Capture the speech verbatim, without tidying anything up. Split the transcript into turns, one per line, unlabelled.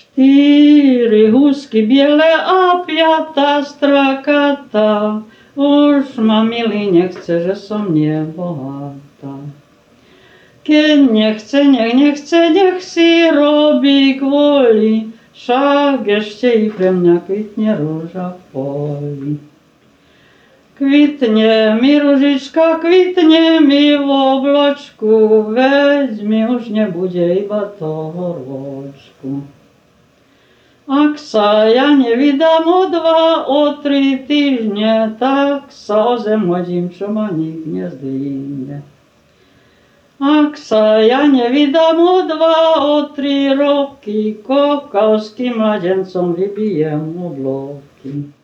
Štyri husky biele a piata strakata, už ma milý nechce, že som nebohatá. Keď nechce, nech nechce, nech si robí kvôli, však ešte i pre mňa kvitne ruža v poli. Kvitne mi ružička, kvitne mi v obločku, veď mi už nebude iba toho ročku. Ak sa ja nevydám o dva, o tri týždne, tak sa o zem hodím, čo ma nik nezdvihne. Ak sa ja nevydám o dva, o tri roky, kokavským mladencom vybijem obloky.